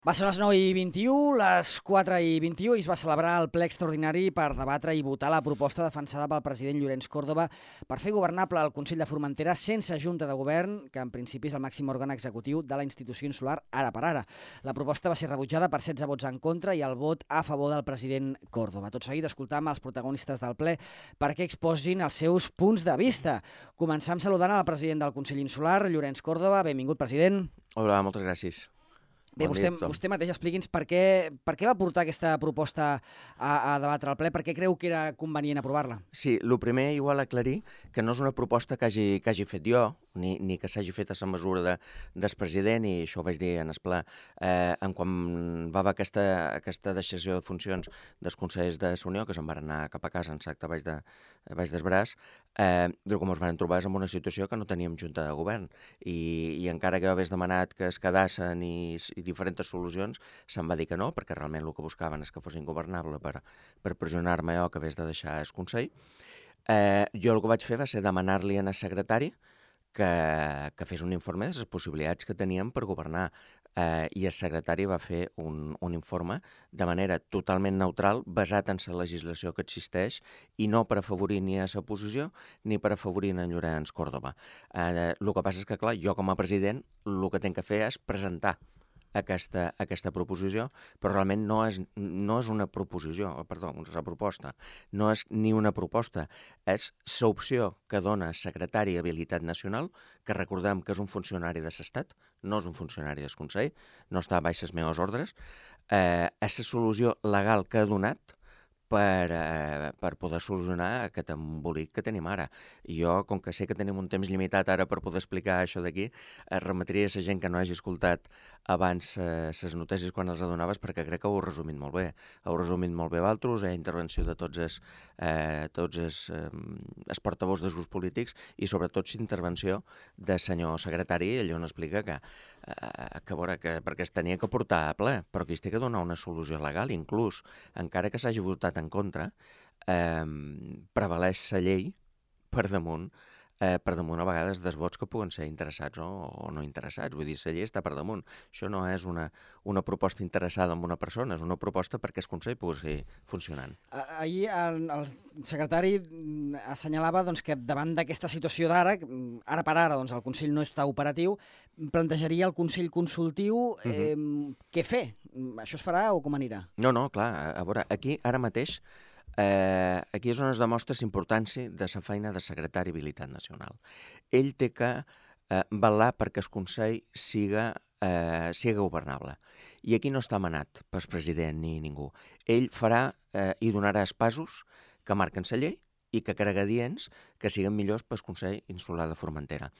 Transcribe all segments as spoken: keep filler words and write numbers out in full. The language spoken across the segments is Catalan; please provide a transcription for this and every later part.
Va ser les nou i vint-i-u, les quatre i vint-i-u, i es va celebrar el ple extraordinari per debatre i votar la proposta defensada pel president Llorenç Córdoba per fer governable el Consell de Formentera sense junta de govern, que en principi és el màxim òrgan executiu de la institució insular ara per ara. La proposta va ser rebutjada per setze vots en contra i el vot a favor del president Córdoba. Tot seguit escoltam els protagonistes del ple perquè exposin els seus punts de vista. Començam saludant al president del Consell Insular, Llorenç Córdoba. Benvingut, president. Hola, moltes gràcies. Bé, Bon vostè, dia a tothom. vostè mateix expliqui'ns per què, per què va portar aquesta proposta a, a debatre al ple, per què creu que era convenient aprovar-la? Sí, el primer, igual aclarir que no és una proposta que hagi, que hagi fet jo, ni, ni que s'hagi fet a la mesura de, del president, i això ho vaig dir en el ple, eh, en quan va haver aquesta, aquesta deixació de funcions dels consells de la Unió, que se'n van anar cap a casa en sacte baix, de, baix del braç, eh, com ens van trobar en una situació que no teníem junta de govern, i, i encara que jo hagués demanat que es quedassen i, i diferents solucions, se'm va dir que no, perquè realment el que buscaven és que fos ingovernable per, per pressionar-me jo que hagués de deixar el Consell. Eh, jo el que vaig fer va ser demanar-li al secretari que, que fes un informe de les possibilitats que teníem per governar, eh, i el secretari va fer un, un informe de manera totalment neutral, basat en la legislació que existeix i no per afavorir ni a la posició ni per afavorir en Llorenç Córdoba. Eh, el que passa és que, clar, jo com a president el que tinc que fer és presentar aquesta, aquesta proposició, però realment no és, no és una proposició, perdó, una proposta, no és ni una proposta, és l'opció que dona el secretari d'Habilitat Nacional, que recordem que és un funcionari de l'Estat, no és un funcionari del Consell, no està baix les meves ordres, eh, és la solució legal que ha donat per, eh, per poder solucionar aquest embolic que tenim ara. I jo, com que sé que tenim un temps limitat ara per poder explicar això d'aquí, eh, remetria a la gent que no hagi escoltat abans les eh, notícies quan els adonaves, perquè crec que ho heu resumit molt bé. Heu resumit molt bé vosaltres, hi ha intervenció de tots els, eh, tots els, eh, els portavocs dels grups polítics i sobretot l'intervenció del senyor secretari, ell on explica que, eh, que, veure, que perquè es tenia que portar a ple, però que es té que donar una solució legal, inclús, encara que s'hagi votat en contra, eh, prevaleix la llei per damunt, eh, per damunt a vegades dels vots que puguen ser interessats o, o no interessats. Vull dir, la llei està per damunt. Això no és una, una proposta interessada en una persona, és una proposta perquè el Consell pugui seguir funcionant. Ahir el, el secretari assenyalava doncs, que davant d'aquesta situació d'ara, ara per ara doncs, el Consell no està operatiu, plantejaria el Consell Consultiu eh, uh-huh. què fer? Això es farà o com anirà? No, no, clar, a, a veure, aquí ara mateix Eh, aquí és on es demostra la importància de la feina de secretari d'Habilitat Nacional. Ell té que eh, vetllar perquè el Consell siga, eh, siga governable. I aquí no està manat pel president ni ningú. Ell farà eh, i donarà els passos que marquen la llei i que carregadients que siguin millors pel Consell Insular de Formentera.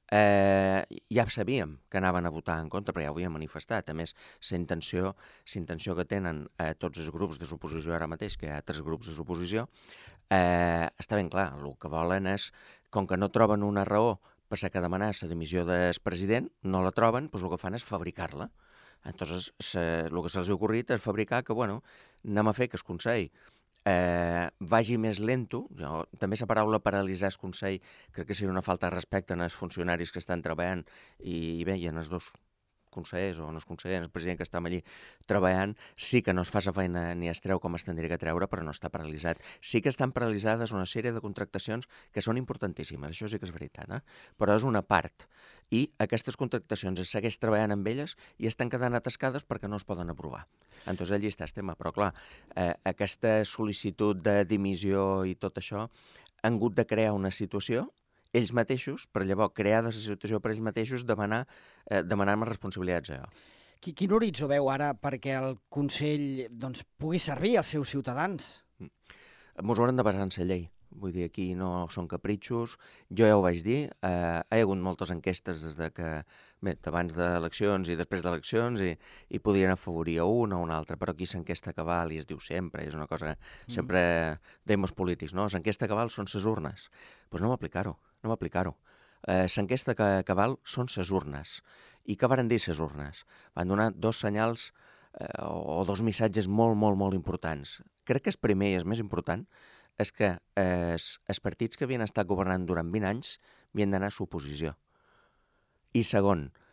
Eh, ja sabíem que anaven a votar en contra, però ja ho havien manifestat. A més, la intenció, la intenció que tenen eh, tots els grups de l'oposició ara mateix, que hi ha tres grups de l'oposició, eh, està ben clar. El que volen és, com que no troben una raó per la que demanar la dimissió del president, no la troben, doncs el que fan és fabricar-la. Entonces, se, el que se'ls ha ocorrit és fabricar que, bueno, anem a fer que el Consell Eh, vagi més lento. Jo, també la paraula paralitzar el Consell crec que seria una falta de respecte en els funcionaris que estan treballant i, i bé, i en els dos consellers o en els consellers, el president que estem allí treballant, sí que no es fa la feina ni es treu com es tindria que treure, però no està paralitzat. Sí que estan paralitzades una sèrie de contractacions que són importantíssimes, això sí que és veritat, eh? Però és una part. I aquestes contractacions es segueix treballant amb elles i estan quedant atascades perquè no es poden aprovar. Entonces allí està el tema, però clar, eh, aquesta sol·licitud de dimissió i tot això han hagut de crear una situació ells mateixos, per llavors crear la situació per ells mateixos, demanar, eh, demanar-me responsabilitats a jo. Quin horitzó veu ara perquè el Consell doncs, pugui servir als seus ciutadans? Ens haurem de basar en la llei. Vull dir, aquí no són capritxos. Jo ja ho vaig dir, eh, hi ha hagut moltes enquestes des de que, bé, abans d'eleccions i després d'eleccions i, i podien afavorir a un o a un altre, però aquí s'enquesta cabal i es diu sempre, és una cosa que sempre mm. dèiem els polítics, no? S'enquesta cabal són ses urnes. Doncs pues no m'aplicar-ho, no m'aplicar-ho. Eh, s'enquesta cabal són ses urnes. I què varen dir ses urnes? Van donar dos senyals eh, o dos missatges molt, molt, molt importants. Crec que el primer i el més important és que eh, els partits que havien estat governant durant vint anys havien d'anar a l'oposició. I segon,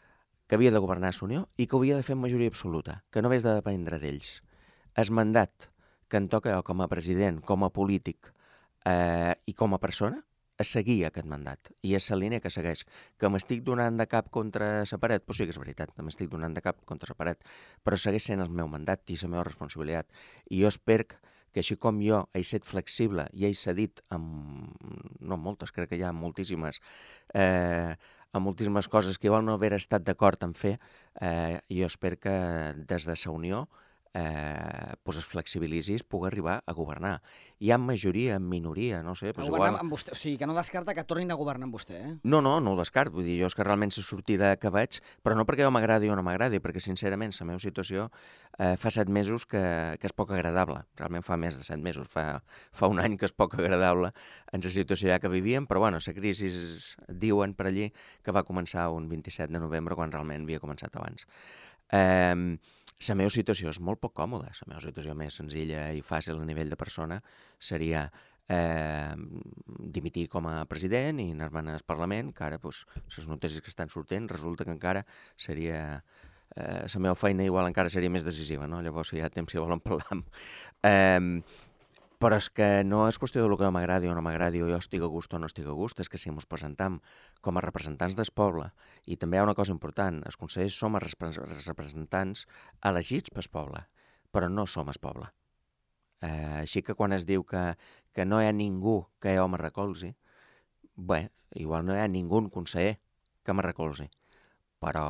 que havia de governar a Unió i que ho havia de fer amb majoria absoluta, que no hagués de dependre d'ells. El mandat que em toca jo com a president, com a polític eh, i com a persona, a seguir aquest mandat. I és la línia que segueix. Que m'estic donant de cap contra la paret? Pues sí que és veritat, que m'estic donant de cap contra la paret, però segueix sent el meu mandat i la meva responsabilitat. I jo espero que així com jo he estat flexible i he cedit amb, no moltes, crec que hi ha moltíssimes, eh, amb moltíssimes coses que igual no haver estat d'acord en fer, eh, jo espero que des de la Unió eh, pues es flexibilitzi i es pugui arribar a governar. Hi ha majoria, minoria, no sé. A Pues governar igual... amb vostè, o sigui, que no descarta que tornin a governar amb vostè, eh? No, no, no ho descarto. Vull dir, jo és que realment la sortida que veig, però no perquè jo m'agradi o no m'agradi, perquè sincerament la meva situació eh, fa set mesos que, que és poc agradable. Realment fa més de set mesos, fa, fa un any que és poc agradable en la situació ja que vivíem, però bueno, la crisi diuen per allí que va començar un vint-i-set de novembre quan realment havia començat abans. Eh, la meva situació és molt poc còmoda. La meva situació més senzilla i fàcil a nivell de persona seria eh, dimitir com a president i anar-me'n al Parlament, que ara pues, les notícies que estan sortint resulta que encara seria... Eh, la meva feina igual encara seria més decisiva, no? Llavors si hi ha temps si volen parlar. Eh, però és que no és qüestió del que m'agradi o no m'agradi, o jo estic a gust o no estic a gust, és que si ens presentam com a representants del poble, i també hi ha una cosa important, els consellers som els representants elegits pel poble, però no som el poble. Eh, així que quan es diu que, que no hi ha ningú que jo me recolzi, bé, igual no hi ha ningú conseller que me recolzi, però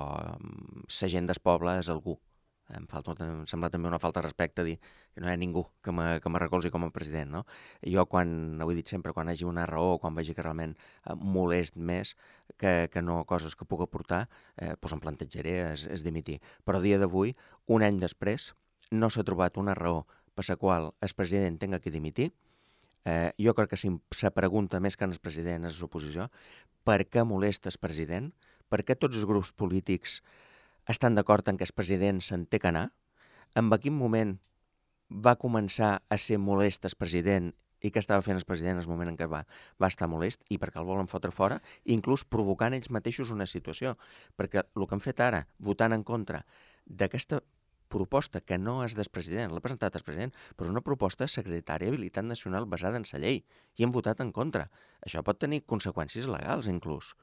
la gent del poble és algú. Em, falta, em sembla també una falta de respecte dir que no hi ha ningú que me, que me recolzi com a president, no? I jo, quan, ho he dit sempre, quan hagi una raó, quan vegi que realment eh, molest més que, que no coses que puc aportar, eh, doncs em plantejaré és, és dimitir. Però a dia d'avui, un any després, no s'ha trobat una raó per la qual el president tenga que dimitir. Eh, jo crec que si se pregunta més que en el president és l'oposició, per què molesta el president? Per què tots els grups polítics estan d'acord en que el president se'n té que anar? En quin moment va començar a ser molest el president i què estava fent el president en el moment en què va, va estar molest i perquè el volen fotre fora, inclús provocant ells mateixos una situació? Perquè el que han fet ara, votant en contra d'aquesta proposta que no és del president, l'ha presentat el president, però és una proposta secretària d'habilitat nacional basada en la llei i han votat en contra. Això pot tenir conseqüències legals, inclús.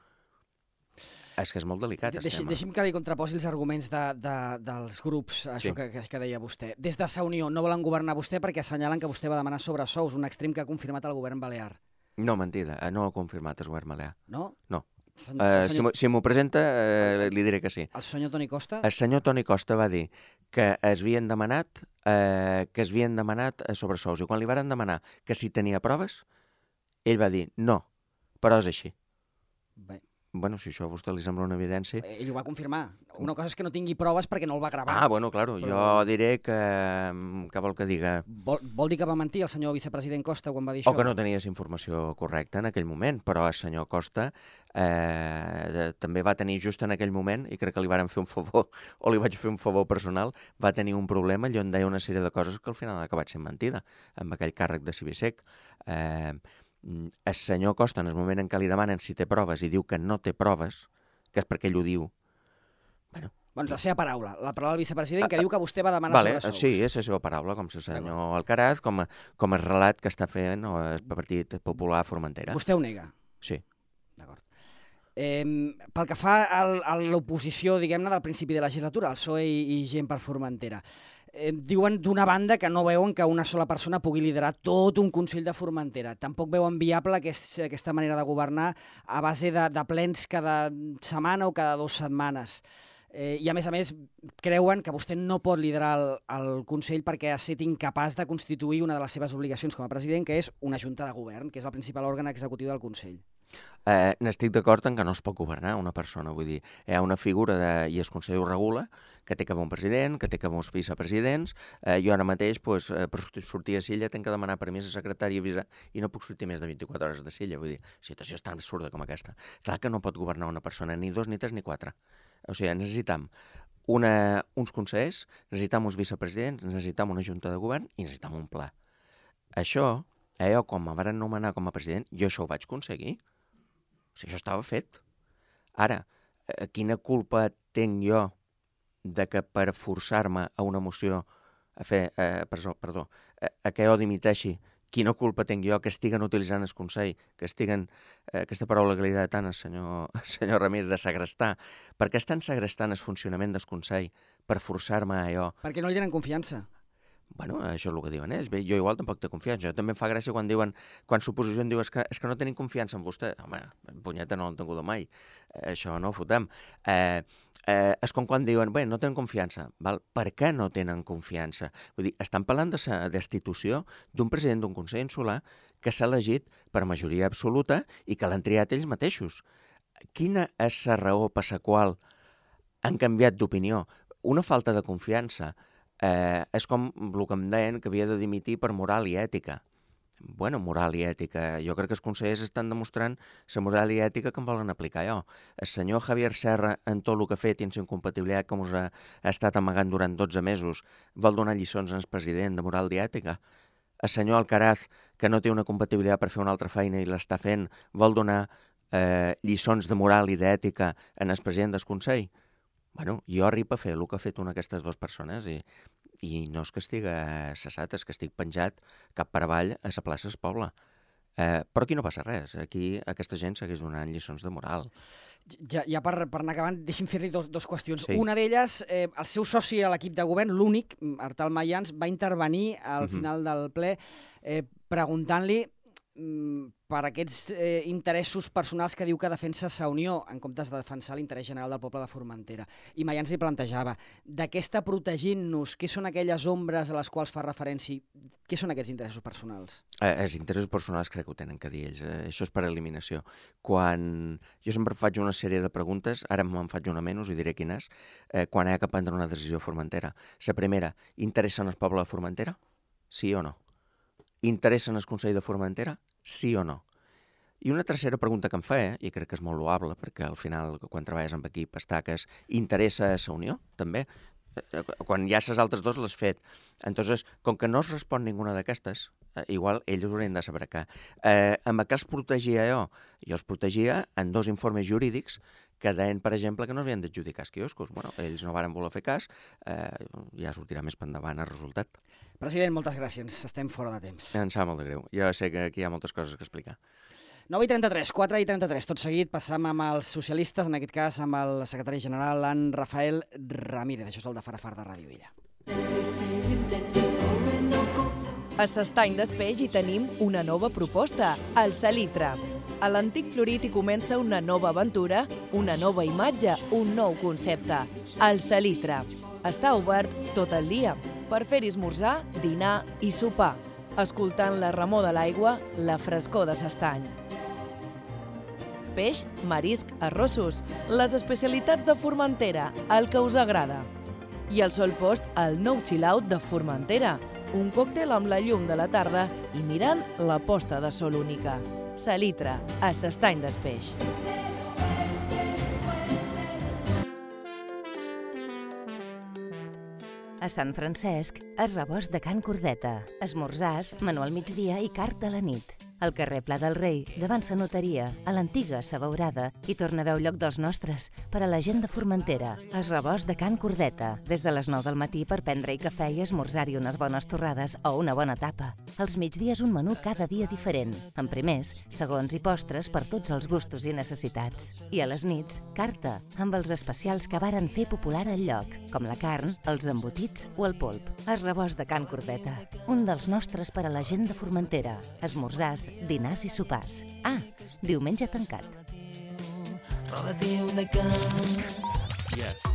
És que és molt delicat, el Deixi, tema. Deixi'm que li contraposi els arguments de, de, dels grups, això Sí. que, que, que deia vostè. Des de la Unió no volen governar vostè perquè assenyalen que vostè va demanar sobresous, un extrem que ha confirmat el govern balear. No, mentida, eh, no ho ha confirmat el govern balear. No? No. El, Uh, el si senyor, m'ho si m'ho presenta, uh, li diré que sí. el senyor Toni Costa? El senyor Toni Costa va dir que es havien demanat, eh, que es havien demanat eh, sobresous, i quan li varen demanar que si tenia proves, ell va dir no, però és així. Bé, Bueno, si això a vostè li sembla una evidència... ell ho va confirmar. Una cosa és que no tingui proves perquè no el va gravar. Ah, bueno, claro, Però- jo diré que... que vol que diga... Vol, vol dir que va mentir el senyor vicepresident Costa quan va dir O això? que no tenies informació correcta en aquell moment, però el senyor Costa eh, també va tenir just en aquell moment, i crec que li varen fer un favor, o li vaig fer un favor personal, va tenir un problema i on deia una sèrie de coses que al final ha acabat sent mentida, amb aquell càrrec de Cibisec. Eh, el senyor Costa, en el moment en què li demanen si té proves i diu que no té proves, que és perquè ell ho diu, bueno, Doncs la seva paraula, la paraula del vicepresident, que diu que vostè va demanar vale, sobresous. sí, és la seva paraula, com el senyor Alcaraz, com, a, com el relat que està fent o el Partit Popular a Formentera. Vostè ho nega. Sí. D'acord. Eh, pel que fa al, a l'oposició, diguem-ne, del principi de legislatura, el P S O E i, i Gent per Formentera, eh, diuen d'una banda que no veuen que una sola persona pugui liderar tot un Consell de Formentera. Tampoc veuen viable aquest, aquesta manera de governar a base de, de plens cada setmana o cada dues setmanes. Eh, I, a més a més, creuen que vostè no pot liderar el, el Consell perquè ha estat incapaç de constituir una de les seves obligacions com a president, que és una junta de govern, que és el principal òrgan executiu del Consell. Eh, N'estic d'acord en que no es pot governar una persona, vull dir, hi ha una figura, de, i el Consell ho regula, que té que haver un president, que té que haver uns vicepresidents. Eh, jo ara mateix, pues, eh, per sortir a Silla, tenc que demanar permís a secretari i avisar, i no puc sortir més de vint-i-quatre hores de Silla, vull dir, situació és tan absurda com aquesta. Clar que no pot governar una persona, ni dos, ni tres, ni quatre. O sigui, necessitam una, uns consellers, necessitam uns vicepresidents, necessitam una junta de govern i necessitam un pla. Això, eh, jo, quan me van nomenar com a president, jo això ho vaig aconseguir. O sigui, això estava fet. Ara, eh, quina culpa tenc jo de que per forçar-me a una moció a fer, eh, perdó, perdó a, a que jo dimiteixi, quina culpa tenc jo que estiguen utilitzant el Consell, que estiguen, eh, aquesta paraula que li agrada tant al senyor, senyor Ramírez, de segrestar. Per què estan segrestant el funcionament del Consell per forçar-me a allò? Perquè no li tenen confiança. Bueno, això és el que diuen ells. Bé, jo igual tampoc té confiança. Jo també em fa gràcia quan diuen, quan l'oposició em diu és que, és que no tenim confiança en vostè. Home, punyeta, no l'han tingut mai. Eh, això no ho fotem. Eh, eh, és com quan diuen, bé, no tenen confiança. Val? Per què no tenen confiança? Vull dir, estan parlant de la destitució d'un president d'un Consell Insular que s'ha elegit per majoria absoluta i que l'han triat ells mateixos. Quina és la raó per la qual han canviat d'opinió? Una falta de confiança. Eh, és com el que em deien que havia de dimitir per moral i ètica. Bueno, moral i ètica. Jo crec que els consellers estan demostrant la moral i ètica que em volen aplicar jo. El senyor Javier Serra, en tot el que ha fet i en la incompatibilitat que ens ha, ha estat amagant durant dotze mesos, vol donar lliçons al president de moral i ètica. El senyor Alcaraz, que no té una compatibilitat per fer una altra feina i l'està fent, vol donar eh, lliçons de moral i d'ètica en el president del Consell. Bueno, jo arribo a fer el que ha fet una d'aquestes dues persones i, i no és que estigui cessat, és que estic penjat cap per avall a la plaça del poble. Eh, però aquí no passa res. Aquí aquesta gent segueix donant lliçons de moral. Ja, ja per, per anar acabant, deixi'm fer-li dos, dos qüestions. Sí. Una d'elles, eh, el seu soci a l'equip de govern, l'únic, Artal Mayans, va intervenir al Mhm. final del ple eh, preguntant-li mm, per aquests eh, interessos personals que diu que defensa sa Unió, en comptes de defensar l'interès general del poble de Formentera. I Mayans li plantejava, de què està protegint-nos? Què són aquelles ombres a les quals fa referència? Què són aquests interessos personals? Eh, els interessos personals crec que ho tenen que dir ells. Eh, això és per eliminació. Quan jo sempre faig una sèrie de preguntes, ara me'n faig una menys i diré quina és, eh, quan hi ha que prendre una decisió a Formentera. La primera, interessen el poble de Formentera? Sí o no? Interessen el Consell de Formentera? Sí o no? I una tercera pregunta que em fa, eh, i crec que és molt loable, perquè al final, quan treballes amb equip, està que es interessa a la Unió, també. Quan ja les altres dos l'has fet. Entonces, com que no es respon ninguna d'aquestes, eh, igual ells haurien de saber que eh, amb què els protegia jo? Jo els protegia en dos informes jurídics que deien, per exemple, que no havien d'adjudicar els quioscos. Bueno, ells no varen voler fer cas, eh, ja sortirà més per endavant el resultat. President, moltes gràcies. Estem fora de temps. Em sap molt de greu. Jo sé que aquí hi ha moltes coses que explicar. nou i trenta-tres, quatre i trenta-tres. Tot seguit passam amb els socialistes, en aquest cas amb el secretari general, en Rafael Ramírez. Això és el de Farafar de Ràdio Illa. A s'Estany d'Espeix hi tenim una nova proposta, el Salitre. A l'antic Florit hi comença una nova aventura, una nova imatge, un nou concepte. El Salitre. Està obert tot el dia per fer-hi esmorzar, dinar i sopar, escoltant la remor de l'aigua, la frescor de s'Estany. Peix, marisc, arrossos, les especialitats de Formentera, el que us agrada. I al Sol Post, el nou chill-out de Formentera, un còctel amb la llum de la tarda i mirant la posta de sol única. Salitre, a s'Estany d'Espeix. A Sant Francesc, es rebost de Can Cordeta, esmorzars, menú al migdia i carta a la nit. Al carrer Pla del Rei, davant sa notaria, a l'antiga Sabaurada, hi torna a veu lloc dels nostres, per a la gent de Formentera. Es rebost de Can Cordeta, des de les nou del matí per prendre-hi cafè i esmorzar-hi unes bones torrades o una bona tapa. Als migdies un menú cada dia diferent, amb primers, segons i postres per tots els gustos i necessitats. I a les nits, carta, amb els especials que varen fer popular al lloc, com la carn, els embotits o el polp. Es rebost de Can Cordeta, un dels nostres per a la gent de Formentera. Esmorzars, dinars i sopars. Ah, diumenge tancat. Yes.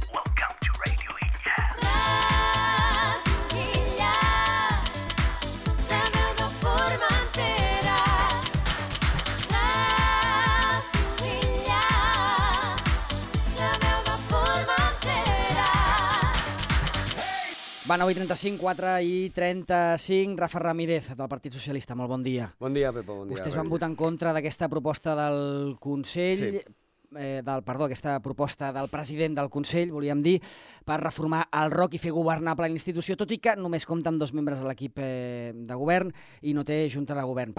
Va, nou i trenta-cinc, quatre i trenta-cinc. Rafa Ramírez, del Partit Socialista. Molt bon dia. Bon dia, Pepa, bon dia. Vostès van votar en contra d'aquesta proposta del Consell, Sí. eh, del, perdó, aquesta proposta del president del Consell, volíem dir, per reformar el R O C i fer governable la institució, tot i que només compta amb dos membres de l'equip eh, de govern i no té junta de govern. Per què?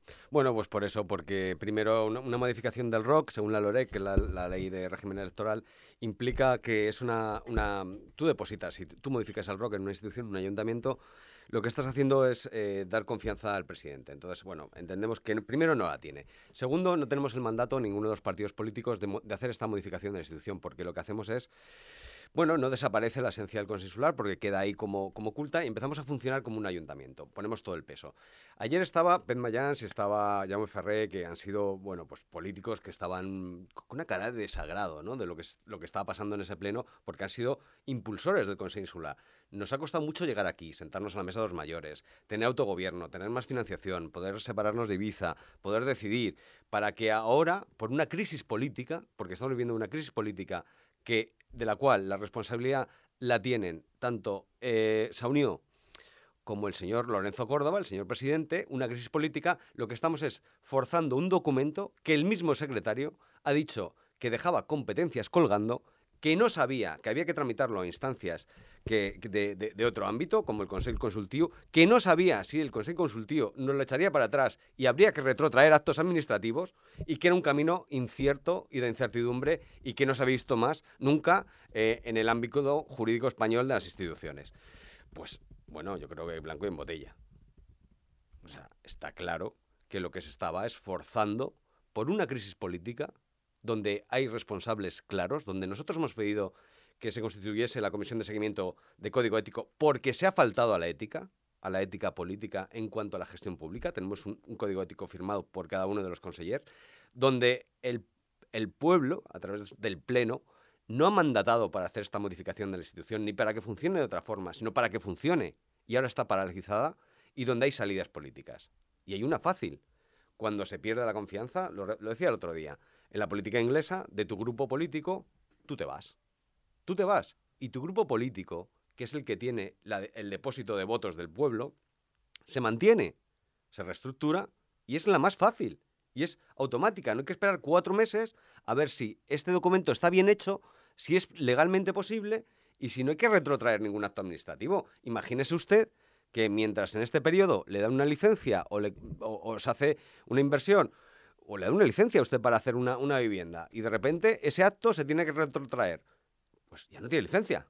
Bueno, pues por eso, porque primero una, una modificación del R O C, según la LOREC, que es la, la ley de régimen electoral, implica que es una, una... Tú depositas, si tú modificas el R O C en una institución, en un ayuntamiento, lo que estás haciendo es eh, dar confianza al presidente. Entonces, bueno, entendemos que primero no la tiene. Segundo, no tenemos el mandato, ninguno de los partidos políticos, de, de hacer esta modificación de la institución, porque lo que hacemos es... Bueno, no desaparece la esencia del Consell Insular porque queda ahí como, como oculta y empezamos a funcionar como un ayuntamiento. Ponemos todo el peso. Ayer estaba Pep Mayans y estaba Jaume Ferrer, que han sido, bueno, pues políticos que estaban con una cara de desagrado, ¿no?, de lo que, lo que estaba pasando en ese pleno, porque han sido impulsores del Consell Insular. Nos ha costado mucho llegar aquí, sentarnos a la mesa de los mayores, tener autogobierno, tener más financiación, poder separarnos de Ibiza, poder decidir, para que ahora, por una crisis política, porque estamos viviendo una crisis política que, de la cual la responsabilidad la tienen tanto eh, Saunió como el señor Lorenzo Córdoba, el señor presidente, una crisis política, lo que estamos es forzando un documento que el mismo secretario ha dicho que dejaba competencias colgando, que no sabía que había que tramitarlo a instancias que, de, de, de otro ámbito, como el Consell Consultiu, que no sabía si el Consell Consultiu nos lo echaría para atrás y habría que retrotraer actos administrativos, y que era un camino incierto y de incertidumbre y que no se había visto más nunca eh, en el ámbito jurídico español de las instituciones. Pues, bueno, yo creo que blanco y en botella. O sea, está claro que lo que se estaba esforzando por una crisis política donde hay responsables claros, donde nosotros hemos pedido que se constituyese la Comisión de Seguimiento de Código Ético porque se ha faltado a la ética, a la ética política en cuanto a la gestión pública. Tenemos un, un código ético firmado por cada uno de los consellers, donde el, el pueblo, a través del Pleno, no ha mandatado para hacer esta modificación de la institución, ni para que funcione de otra forma, sino para que funcione. Y ahora está paralizada y donde hay salidas políticas. Y hay una fácil. Cuando se pierde la confianza, lo, lo decía el otro día, en la política inglesa, de tu grupo político, tú te vas. Tú te vas. Y tu grupo político, que es el que tiene la, el depósito de votos del pueblo, se mantiene, se reestructura y es la más fácil. Y es automática. No hay que esperar cuatro meses a ver si este documento está bien hecho, si es legalmente posible y si no hay que retrotraer ningún acto administrativo. Imagínese usted que mientras en este periodo le dan una licencia o, le, o, o se hace una inversión o le da una licencia a usted para hacer una, una vivienda y de repente ese acto se tiene que retrotraer, pues ya no tiene licencia.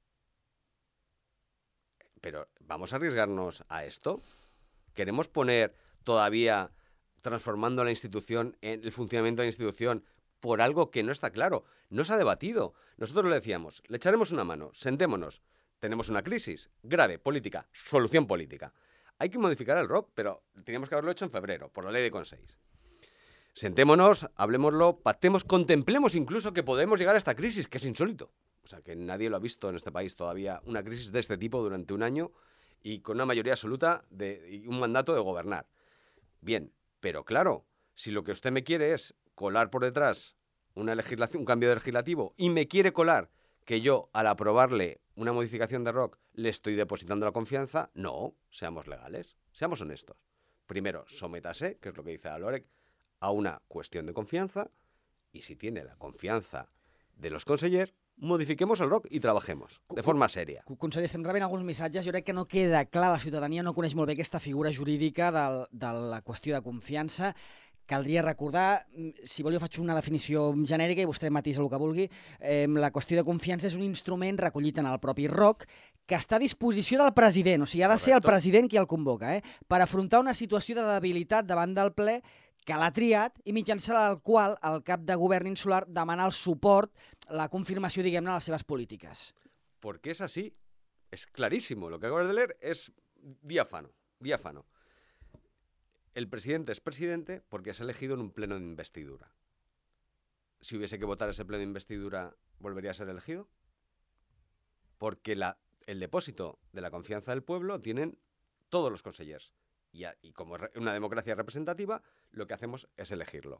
Pero ¿vamos a arriesgarnos a esto? ¿Queremos poner todavía transformando la institución, en el funcionamiento de la institución, por algo que no está claro? No se ha debatido. Nosotros le decíamos, le echaremos una mano, sentémonos. Tenemos una crisis grave, política, solución política. Hay que modificar el R O C, pero teníamos que haberlo hecho en febrero, por la ley de Consells. Sentémonos, hablemoslo, pactemos, contemplemos incluso que podemos llegar a esta crisis, que es insólito. O sea, que nadie lo ha visto en este país todavía, una crisis de este tipo durante un año y con una mayoría absoluta de, y un mandato de gobernar. Bien, pero claro, si lo que usted me quiere es colar por detrás una legislación, un cambio de legislativo y me quiere colar que yo, al aprobarle una modificación de R O C, le estoy depositando la confianza, no, seamos legales, seamos honestos. Primero, sométase, que es lo que dice la LOREC, a una cuestión de confianza, y si tiene la confianza de los consellers, modifiquemos el R O C i trabajemos de forma sèria. Conseller, estem rebent alguns missatges. Jo crec que no queda clar, la ciutadania no coneix molt bé aquesta figura jurídica de, de la qüestió de confiança. Caldria recordar, si vol jo faig una definició genèrica i vostè matisa el que vulgui, eh, la qüestió de confiança és un instrument recollit en el propi R O C que està a disposició del president, o sigui, ha de Correcto. Ser el president qui el convoca, eh, per afrontar una situació de debilitat davant del ple que l'ha triat i mitjançant el qual el cap de govern insular demana el suport, la confirmació, diguem-ne, de les seves polítiques. Porque es así, es clarísimo. Lo que acabas de leer es diáfano, diáfano. El presidente es presidente porque es elegido en un pleno de investidura. Si hubiese que votar ese pleno de investidura, ¿volvería a ser elegido? Porque la, el depósito de la confianza del pueblo tienen todos los consellers. Y, a, y como es una democracia representativa, lo que hacemos es elegirlo.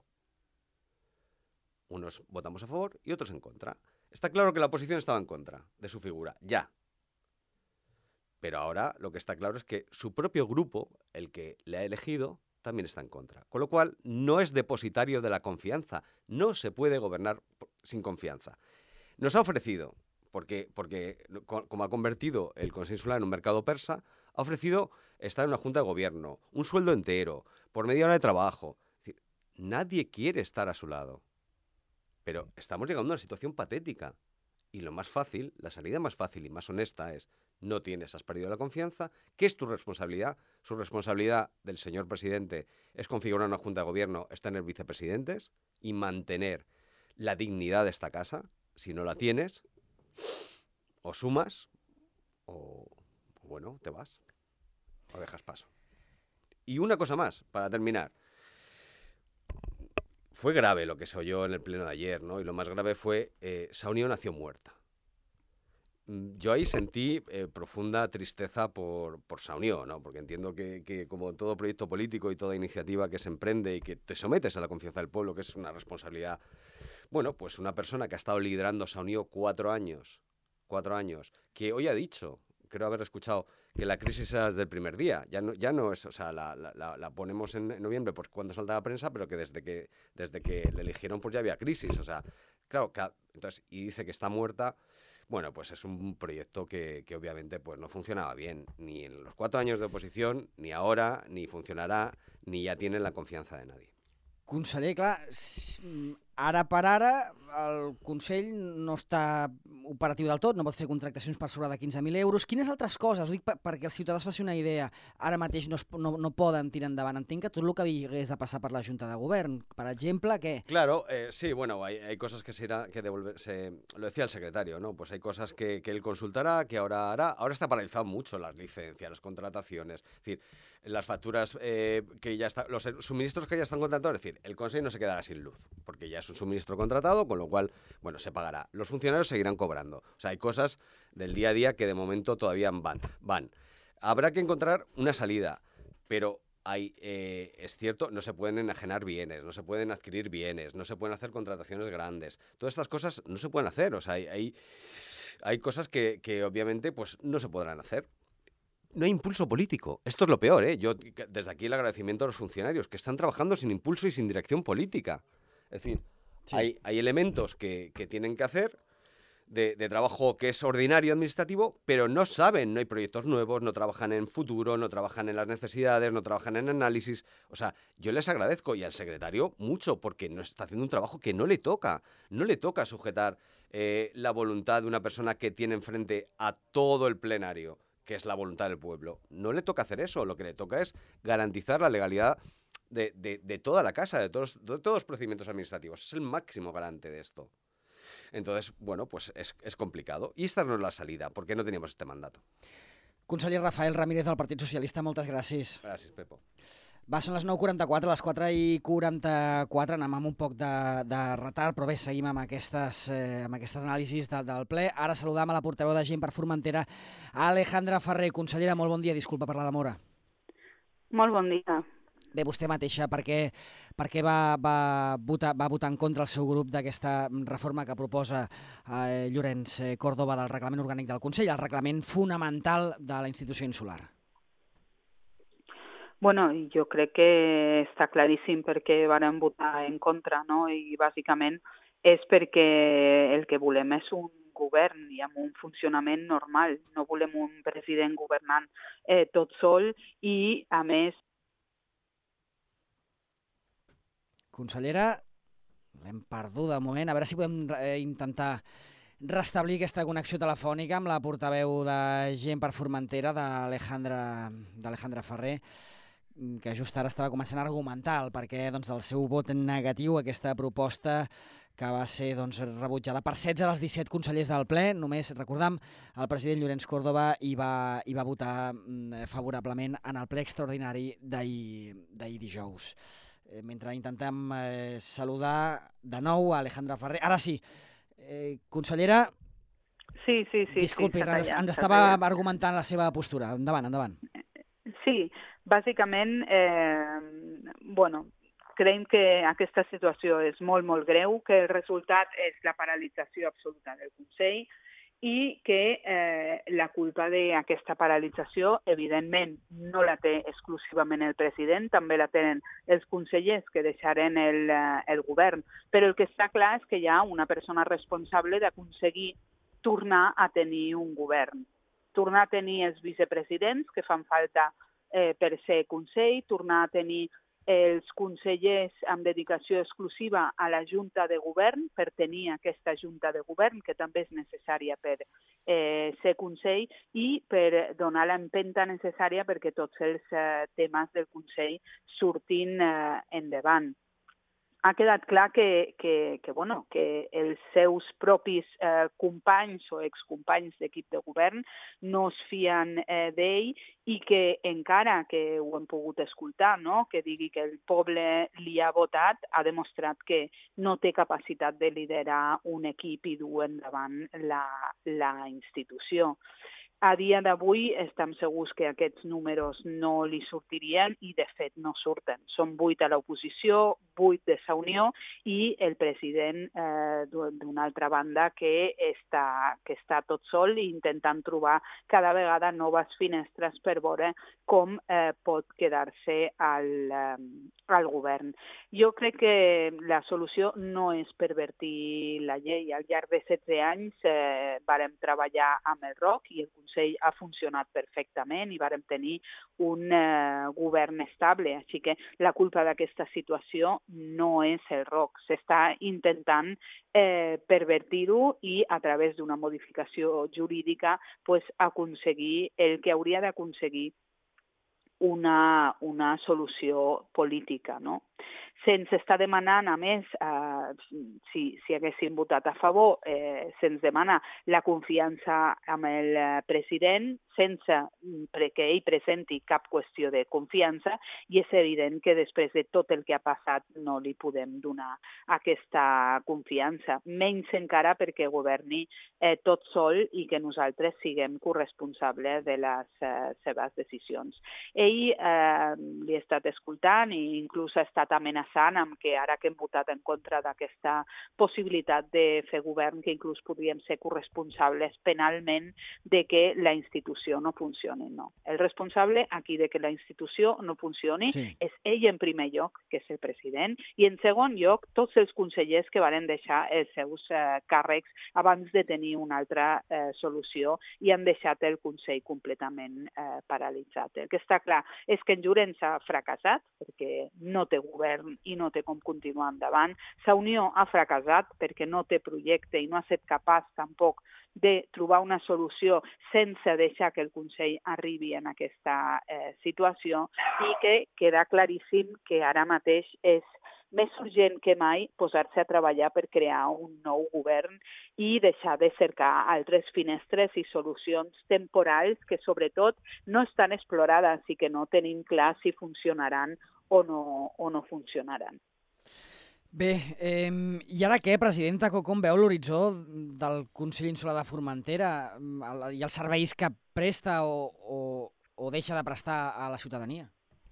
Unos votamos a favor y otros en contra. Está claro que la oposición estaba en contra de su figura, ya. Pero ahora lo que está claro es que su propio grupo, el que le ha elegido, también está en contra. Con lo cual, no es depositario de la confianza. No se puede gobernar sin confianza. Nos ha ofrecido, porque, porque como ha convertido el Consell Insular en un mercado persa, Ha ofrecido estar en una junta de gobierno, un sueldo entero, por media hora de trabajo. Es decir, nadie quiere estar a su lado. Pero estamos llegando a una situación patética. Y lo más fácil, la salida más fácil y más honesta es: no tienes, has perdido la confianza. ¿Qué es tu responsabilidad? Su responsabilidad del señor presidente es configurar una junta de gobierno, es tener vicepresidentes y mantener la dignidad de esta casa. Si no la tienes, o sumas o, bueno, te vas o dejas paso. Y una cosa más, para terminar. Fue grave lo que se oyó en el pleno de ayer, ¿no? Y lo más grave fue, eh, Saunió nació muerta. Yo ahí sentí eh, profunda tristeza por, por Saunió, ¿no? Porque entiendo que, que como todo proyecto político y toda iniciativa que se emprende y que te sometes a la confianza del pueblo, que es una responsabilidad, bueno, pues una persona que ha estado liderando Saunió cuatro años, cuatro años, que hoy ha dicho, creo haber escuchado, que la crisis es del primer día. Ya no, ya no es, o sea, la, la, la ponemos en noviembre pues cuando salta la prensa, pero que desde que desde que le eligieron pues ya había crisis. O sea, claro, que, entonces, y dice que está muerta. Bueno, pues es un proyecto que, que obviamente pues no funcionaba bien, ni en los cuatro años de oposición, ni ahora, ni funcionarà, ni ja tienen la confiança de nadie. Conseller, clar, ara per ara el Consell no està operatiu del tot, no pot fer contractacions per sobre de quinze mil euros. Quines altres coses? Ho dic perquè els ciutadans facin una idea. Ara mateix no, es, no, no poden tirar endavant. Entenc que tot el que hagués de passar per la Junta de Govern. Per exemple, ¿qué? Claro, eh, sí, bueno, hay, hay cosas que se irá que devolverse. Lo decía el secretario, ¿no? Pues hay cosas que, que él consultará, que ahora hará. Ahora está paralizado mucho las licencias, las contrataciones. Es decir, las facturas eh, que ya están, los suministros que ya están contratados, es decir, el Consejo no se quedará sin luz, porque ya es un suministro contratado, con lo cual, bueno, se pagará. Los funcionarios seguirán cobrando. O sea, hay cosas del día a día que de momento todavía van. van. Habrá que encontrar una salida, pero hay, eh, es cierto, no se pueden enajenar bienes, no se pueden adquirir bienes, no se pueden hacer contrataciones grandes. Todas estas cosas no se pueden hacer. O sea, hay, hay, hay cosas que, que obviamente pues, no se podrán hacer. No hay impulso político. Esto es lo peor, ¿eh? Yo, desde aquí el agradecimiento a los funcionarios que están trabajando sin impulso y sin dirección política. Es decir, sí. hay, hay elementos que, que tienen que hacer de, de trabajo que es ordinario administrativo, pero no saben, no hay proyectos nuevos, no trabajan en futuro, no trabajan en las necesidades, no trabajan en análisis. O sea, yo les agradezco y al secretario mucho porque no está haciendo un trabajo que no le toca. No le toca sujetar eh, la voluntad de una persona que tiene enfrente a todo el plenario, que es la voluntad del pueblo. No le toca hacer eso, lo que le toca es garantizar la legalidad de, de, de toda la casa, de todos, de todos los procedimientos administrativos. Es el máximo garante de esto. Entonces, bueno, pues es, es complicado. I esta no és la salida, perquè no teníamos este mandato. Conseller Rafael Ramírez del Partit Socialista, moltes gràcies. Gràcies, Pepo. Va, són les nou quaranta-quatre, les quatre i quaranta-quatre, anem amb un poc de, de retard, però bé, seguim amb aquestes, eh, amb aquestes anàlisis de, del ple. Ara saludam a la portaveu de Gent per Formentera, Alejandra Ferrer. Consellera, molt bon dia, disculpa per la demora. Molt bon dia. Bé, vostè mateixa, per què, per què va, va, votar, va votar en contra el seu grup d'aquesta reforma que proposa eh, Llorenç Córdoba del reglament orgànic del Consell, el reglament fonamental de la institució insular? Bueno, jo crec que està claríssim perquè varen votar en contra, no? I bàsicament és perquè el que volem és un govern i amb un funcionament normal. No volem un president governant eh, tot sol i, a més... Consellera, l'hem perdut de moment. A veure si podem eh, intentar restablir aquesta connexió telefònica amb la portaveu de Gent per Formentera, d'Alejandra d'Alejandra Ferrer, que just ara estava començant a argumentar el perquè doncs, del seu vot negatiu a aquesta proposta que va ser doncs, rebutjada per setze dels disset consellers del ple. Només, recordam, el president Llorenç Córdoba hi va, hi va votar favorablement en el ple extraordinari d'ahir dijous. Eh, mentre intentem eh, saludar de nou a Alejandra Ferrer. Ara sí, eh, consellera, sí, sí, sí, disculpi, sí, ens, ens estava argumentant la seva postura. Endavant, endavant. Sí, bàsicament, eh, bueno, creiem que aquesta situació és molt, molt greu, que el resultat és la paralització absoluta del Consell i que eh, la culpa d'aquesta paralització, evidentment, no la té exclusivament el president, també la tenen els consellers que deixaren el, el govern. Però el que està clar és que hi ha una persona responsable d'aconseguir tornar a tenir un govern. tornar a tenir els vicepresidents que fan falta eh, per ser Consell, tornar a tenir els consellers amb dedicació exclusiva a la Junta de Govern per tenir aquesta Junta de Govern, que també és necessària per eh, ser Consell, i per donar l'empenta necessària perquè tots els eh, temes del Consell surtin eh, endavant. Ha quedat clar que, que, que, bueno, que els seus propis eh, companys o excompanys d'equip de govern no es fien eh, d'ell i que encara que ho hem pogut escoltar, no? Que digui que el poble li ha votat, ha demostrat que no té capacitat de liderar un equip i dur endavant la, la institució. A dia d'avui estem segurs que aquests números no li sortirien i, de fet, no surten. Són vuit a l'oposició, vuit de Sa Unió i el president, eh, d'una altra banda, que està, que està tot sol i intentant trobar cada vegada noves finestres per veure com eh, pot quedar-se al, eh, al govern. Jo crec que la solució no és pervertir la llei. Al llarg de setze anys eh, vàrem treballar amb el R O C i el Consell ha funcionat perfectament i vàrem tenir un eh, govern estable. Així que la culpa d'aquesta situació no és el R O C. S'està intentant eh, pervertir-ho i a través d'una modificació jurídica pues, aconseguir el que hauria d'aconseguir una, una solució política, no? Se'ns està demanant, a més, eh, si, si haguéssim votat a favor, eh, se'ns demana la confiança amb el president sense que ell presenti cap qüestió de confiança i és evident que després de tot el que ha passat no li podem donar aquesta confiança, menys encara perquè governi eh, tot sol i que nosaltres siguem corresponsables de les eh, seves decisions. Ell eh, li ha estat escoltant i inclús ha estat amenaçant amb que ara que hem votat en contra d'aquesta possibilitat de fer govern, que inclús podríem ser corresponsables penalment de que la institució no funcioni. No. El responsable aquí de que la institució no funcioni sí. és ell en primer lloc, que és el president, i en segon lloc tots els consellers que van deixar els seus eh, càrrecs abans de tenir una altra eh, solució i han deixat el Consell completament eh, paralitzat. El que està clar és que en Llorenç ha fracassat perquè no té govern i no té com continuar endavant. Sa Unió ha fracassat perquè no té projecte i no ha estat capaç tampoc de trobar una solució sense deixar que el Consell arribi en aquesta eh, situació i que queda claríssim que ara mateix és més urgent que mai posar-se a treballar per crear un nou govern i deixar de cercar altres finestres i solucions temporals que sobretot no estan explorades i que no tenim clar si funcionaran o no, o no funcionaran. Bé, eh, i ara què, presidenta? Com veu l'horitzó del Consell Insular de Formentera i els serveis que presta o, o, o deixa de prestar a la ciutadania?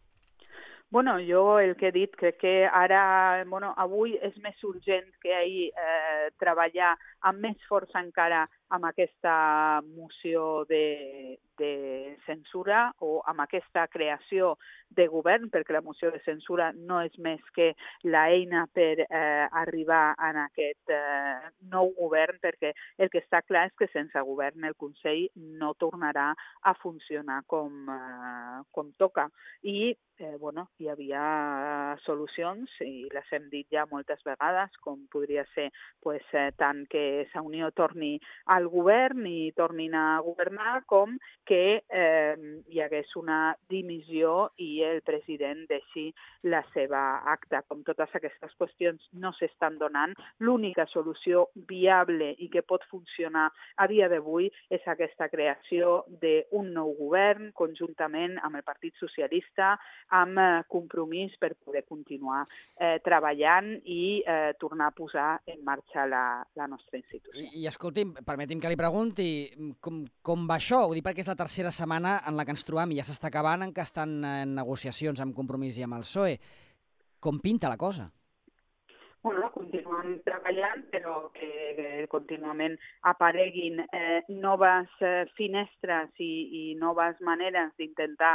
Bueno, jo el que he dit, crec que ara, bueno, avui és més urgent que ahir eh, treballar amb més força encara amb aquesta moció de, de censura o amb aquesta creació de govern, perquè la moció de censura no és més que l'eina per eh, arribar a aquest eh, nou govern, perquè el que està clar és que sense govern el Consell no tornarà a funcionar com, eh, com toca. I eh, bueno, hi havia solucions, i les hem dit ja moltes vegades, com podria ser pues, eh, tant que Sa Unió torni al govern i tornin a governar, com que eh, hi hagués una dimissió i el president deixi la seva acta. Com totes aquestes qüestions no s'estan donant, l'única solució viable i que pot funcionar a dia d'avui és aquesta creació d'un nou govern conjuntament amb el Partit Socialista, amb compromís per poder continuar eh, treballant i eh, tornar a posar en marxa la, la nostra institució. I, i escolti'm, permeti'm que li pregunti com, com va això? Ho dic perquè és la tercera setmana en la que ens trobam i ja s'està acabant, en què estan en negociacions amb Compromís i amb el P S O E. Com pinta la cosa? Bueno, continuem treballant, però que, que contínuament apareguin eh, noves eh, finestres i, i noves maneres d'intentar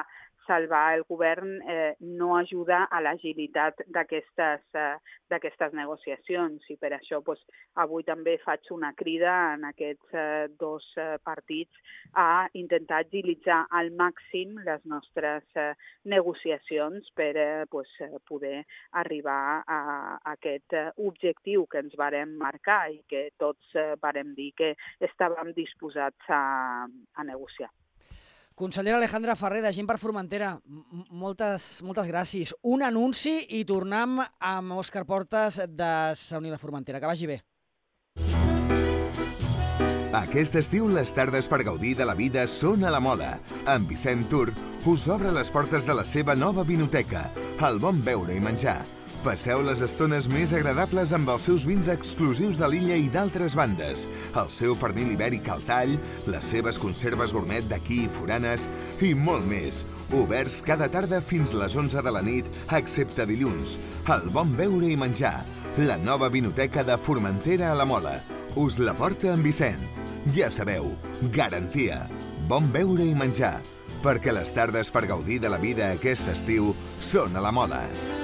salvar el govern eh, no ajuda a l'agilitat d'aquestes eh, d'aquestes negociacions i per això pues, avui també faig una crida en aquests eh, dos eh, partits a intentar agilitzar al màxim les nostres eh, negociacions per eh, pues, poder arribar a, a aquest eh, objectiu que ens vàrem marcar i que tots eh, vàrem dir que estàvem disposats a, a negociar. Consellera Alejandra Ferrer, de Gent per Formentera, moltes, moltes gràcies. Un anunci i tornem amb Òscar Portas de Sa Unió de Formentera. Que vagi bé. Aquest estiu les tardes per gaudir de la vida són a la moda. En Vicent Tour us obre les portes de la seva nova vinoteca, el bon beure i menjar. Passeu les estones més agradables amb els seus vins exclusius de l'illa i d'altres bandes, el seu pernil ibèric al tall, les seves conserves gourmet d'aquí i foranes i molt més. Oberts cada tarda fins les onze de la nit, excepte dilluns. El bon beure i menjar. La nova vinoteca de Formentera a la Mola. Us la porta en Vicent. Ja sabeu, garantia. Bon beure i menjar. Perquè les tardes per gaudir de la vida aquest estiu són a la Mola.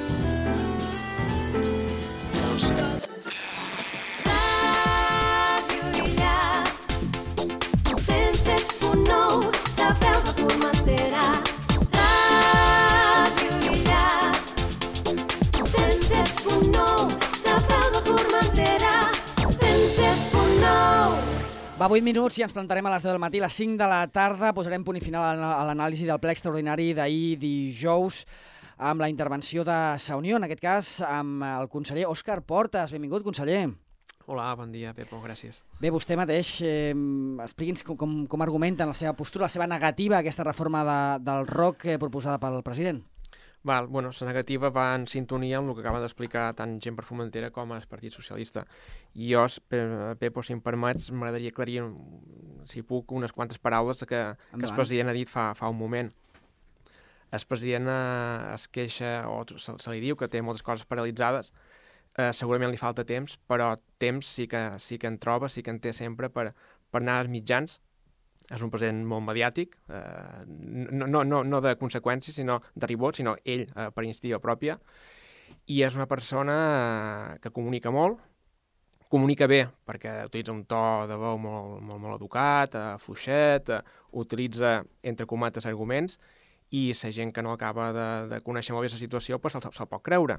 Va, vuit minuts i ens plantarem a les deu del matí. A les cinc de la tarda posarem punt i final a l'anàlisi del ple extraordinari d'ahir dijous amb la intervenció de Sa Unió, en aquest cas amb el conseller Òscar Portas. Benvingut, conseller. Hola, bon dia, Pepo, gràcies. Bé, vostè mateix, eh, expliqui'ns com, com, com argumenta la seva postura, la seva negativa a aquesta reforma de, del R O C eh, proposada pel president. Val, bueno, la negativa va en sintonia amb el que acaba d'explicar tant Gent per Formentera com el Partit Socialista. I jo, Pepo, si em permets, m'agradaria aclarir, si puc, unes quantes paraules que, que el president ha dit fa, fa un moment. El president eh, es queixa, o se, se li diu que té moltes coses paralitzades, eh, segurament li falta temps, però temps sí que, sí que en troba, sí que en té sempre per, per anar als mitjans. És un president molt mediàtic, eh, no, no, no, no de conseqüències, sinó de ribot, sinó ell eh, per iniciativa pròpia, i és una persona eh, que comunica molt, comunica bé, perquè utilitza un to de veu molt, molt, molt educat, eh, fluixet, eh, utilitza, entre comates, arguments, i la gent que no acaba de, de conèixer molt bé la situació pues, se'l se pot creure.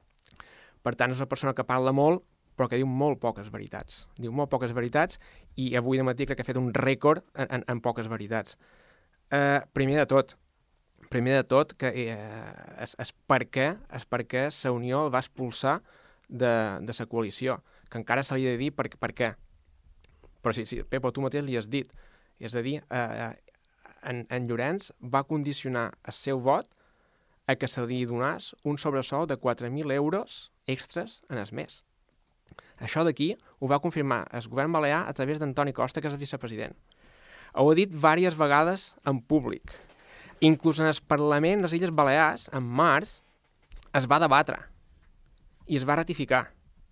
Per tant, és una persona que parla molt, però que diu molt poques veritats. Diu molt poques veritats i avui de matí crec que ha fet un rècord en, en, en poques veritats. Eh, primer de tot, primer de tot, que eh, és, és per què, és per què Sa Unió el va expulsar de, de la coalició, que encara se li ha de dir per, per què. Però sí, sí, Pepo, tu mateix li has dit. És a dir, eh, en, en Llorenç va condicionar el seu vot a que se li donés un sobresou de quatre mil euros extras en el mes. Això d'aquí ho va confirmar el govern balear a través d'Antoni Costa, que és el vicepresident. Ho ha dit diverses vegades en públic. Inclús en el Parlament de les Illes Balears, en març, es va debatre i es va ratificar.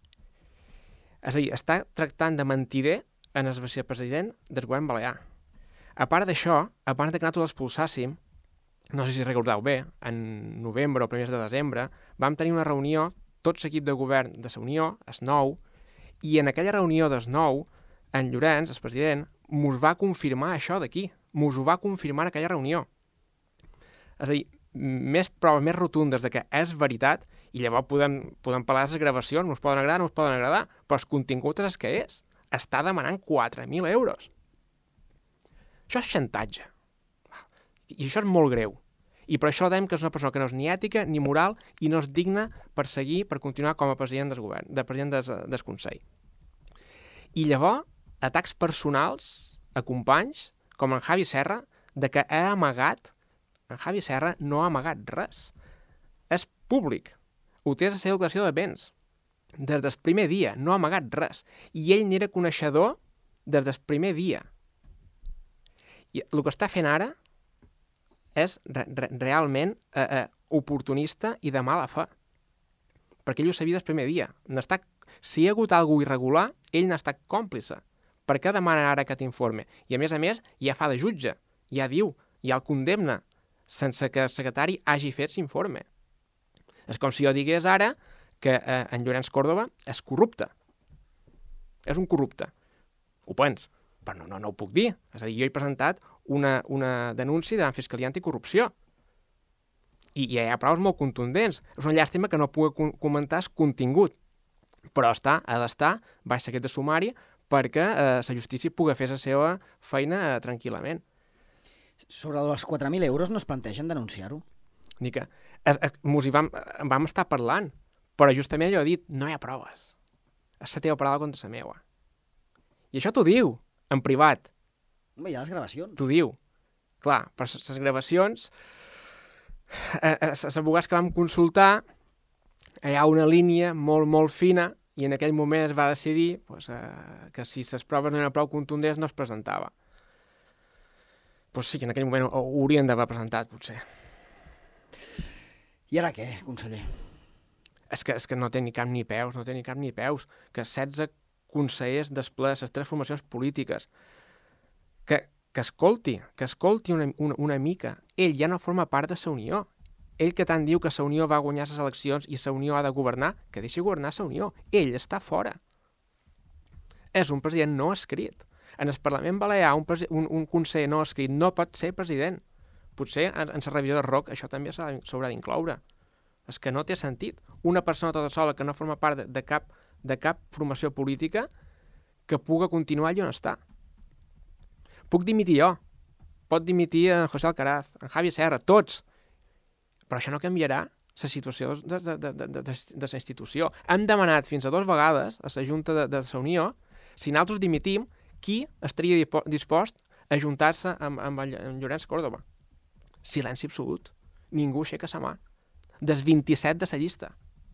És a dir, està tractant de mentider en el vicepresident del govern balear. A part d'això, abans que nosaltres l'expulsàssim, no sé si recordeu bé, en novembre o primers de desembre, vam tenir una reunió, tot l'equip de govern de Sa Unió, el nou, i en aquella reunió del nou, en Llorenç, el president, mos va confirmar això d'aquí, mos ho va confirmar en aquella reunió. És a dir, més proves més rotundes de que és veritat, i llavors podem, podem parlar de les gravacions, ens poden agradar, no ens poden agradar, però el contingut és el que és. Està demanant quatre mil euros. Això és xantatge. I això és molt greu. I per això dèiem que és una persona que no és ni ètica ni moral i no és digna per seguir, per continuar com a president del govern, de president des, del Consell. I llavors, atacs personals a companys, com en Javi Serra, de que ha amagat. En Javi Serra no ha amagat res. És públic. Ho té a la seva declaració de béns. Des del primer dia, no ha amagat res. I ell n'era coneixedor des del primer dia. I el que està fent ara és re re realment eh, eh, oportunista i de mala fe. Perquè ell ho sabia del primer dia. Estat, si hi ha hagut alguna irregular, ell n'ha estat còmplice. Per què demana ara aquest informe? I a més a més, ja fa de jutge. Ja diu, ja el condemna sense que el secretari hagi fet l'informe. És com si jo digués ara que eh, en Llorenç Córdoba és corrupte. És un corrupte. Ho pens, però no, no, no ho puc dir. És a dir, jo he presentat una, una denúncia de la Fiscalia Anticorrupció. I, i hi ha proves molt contundents. És una llàstima que no pugui comentar el contingut. Però està, ha d'estar, baix secret de sumari, perquè eh, la justícia pugui fer la seva feina eh, tranquil·lament. Sobre els quatre mil euros no es plantegen denunciar-ho? Dic que es, es, mos hi vam, vam estar parlant, però justament allò he dit, no hi ha proves. És la teva paraula contra la meva. I això t'ho diu, en privat. Home, hi ha les gravacions. T'ho diu. Clar, per les gravacions, eh, eh, els abogats que vam consultar, hi ha una línia molt, molt fina, i en aquell moment es va decidir pues, eh, que si les proves no eren prou contundents no es presentava. Pues sí, que en aquell moment ho haurien d'haver presentat, potser. I ara què, conseller? És que, és que no té ni cap ni peus, no té ni cap ni peus. Que setze consellers després de les tres formacions polítiques. Que, que escolti, que escolti una, una, una mica. Ell ja no forma part de la Unió. Ell que tant diu que la Unió va guanyar les eleccions i la Unió ha de governar, que deixi governar la Unió. Ell està fora. És un president no escrit. En el Parlament Balear, un, un, un conseller no escrit no pot ser president. Potser en, en la revisió de R O C això també s'haurà d'incloure. És que no té sentit. Una persona tota sola que no forma part de, de, cap, de cap formació política que puga continuar allà on està. Puc dimitir jo. Pot dimitir en José Alcaraz, en Javi Serra, tots. Però això no canviarà la situació de, de, de, de, de, de la institució. Hem demanat fins a dues vegades a la Junta de, de la Unió, si nosaltres dimitim, qui estaria dispost a ajuntar-se amb, amb, amb Llorenç Córdoba. Silenci absolut. Ningú aixeca la mà. Des vint-i-set de la llista.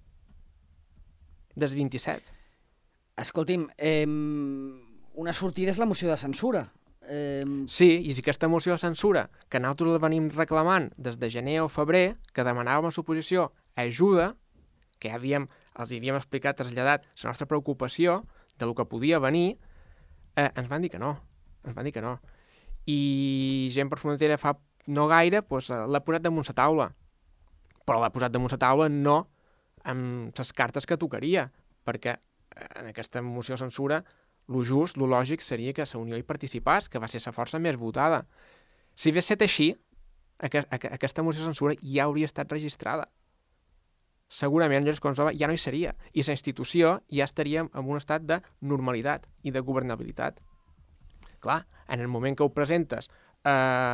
Des vint-i-set. Escolti'm, eh, una sortida és la moció de censura. Eh... Sí, i si aquesta moció de censura, que nosaltres la venim reclamant des de gener o febrer, que demanàvem a l'oposició ajuda, que ja havíem, els havíem explicat, traslladat la nostra preocupació de lo que podia venir, eh, ens van dir que no. Ens van dir que no. I gent per Formentera fa no gaire pues, l'ha posat damunt la taula. Però l'ha posat damunt la taula no amb les cartes que tocaria, perquè en aquesta moció de censura lo just, lo lògic seria que la Unió hi participés, que va ser la força més votada. Si hagués estat així, aquesta moció de censura ja hauria estat registrada. Segurament Llorenç Córdoba ja no hi seria, i la institució ja estaria en un estat de normalitat i de governabilitat. Clar, en el moment que ho presentes eh,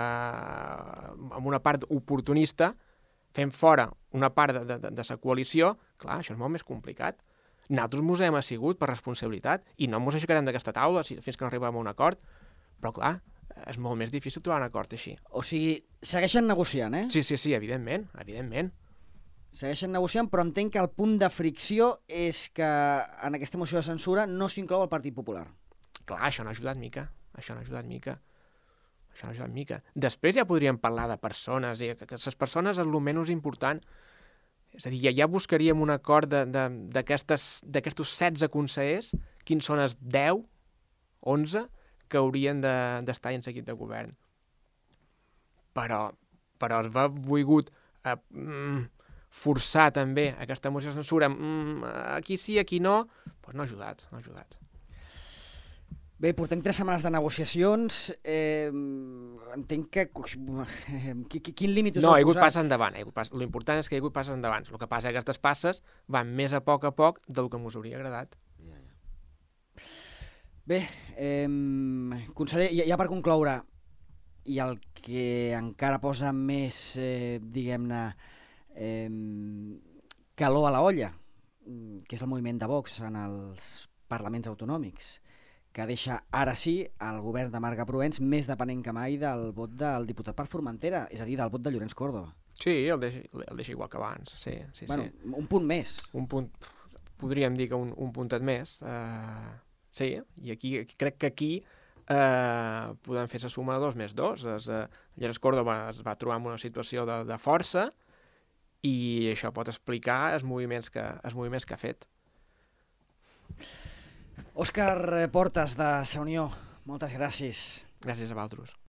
amb una part oportunista, fent fora una part de, de, de, de la coalició, clar, això és molt més complicat. Nosaltres mos hem assigut per responsabilitat i no mos aixecarem d'aquesta taula si, fins que no arribem a un acord, però clar, és molt més difícil trobar un acord així. O sigui, segueixen negociant, eh? Sí, sí, sí, evidentment, evidentment. Segueixen negociant, però entenc que el punt de fricció és que en aquesta moció de censura no s'inclou el Partit Popular. Clar, això no ha ajudat mica, això no ha ajudat mica. Això no ha ajudat mica. Després ja podríem parlar de persones, i que les persones és el menys important. És a dir, ja, ja buscaríem un acord d'aquests setze consellers, quins són els deu, onze, que haurien d'estar de, en seguit de govern. Però, però es va volgut eh, forçar també aquesta moció de censura, mm, aquí sí, aquí no, doncs no ha ajudat, no ha ajudat. Bé, portem tres setmanes de negociacions. Eh, entenc que... Eh, quin límit us no, heu posat? No, hi ha hagut pas endavant. Pas... L'important és que hi ha hagut pas endavant. El que passa és que aquestes passes van més a poc a poc del que ens hauria agradat. Ja, ja. Bé, eh, conseller, ja, ja per concloure, i el que encara posa més, eh, diguem-ne, eh, calor a la olla, que és el moviment de Vox en els parlaments autonòmics, que deixa ara sí el govern de Marga Proens més depenent que mai del vot del diputat per Formentera, és a dir, del vot de Llorenç Córdoba. Sí, el deixa, el deixa igual que abans, sí. sí, bueno, sí. Un punt més. Un punt, podríem dir que un, un puntet més. Uh, sí, i aquí crec que aquí uh, podem fer la suma de dos més dos. Es, uh, Llorenç Córdoba es va trobar en una situació de, de força i això pot explicar els moviments que, els moviments que ha fet. Òscar Portas, de la Unió, moltes gràcies. Gràcies a vosaltres.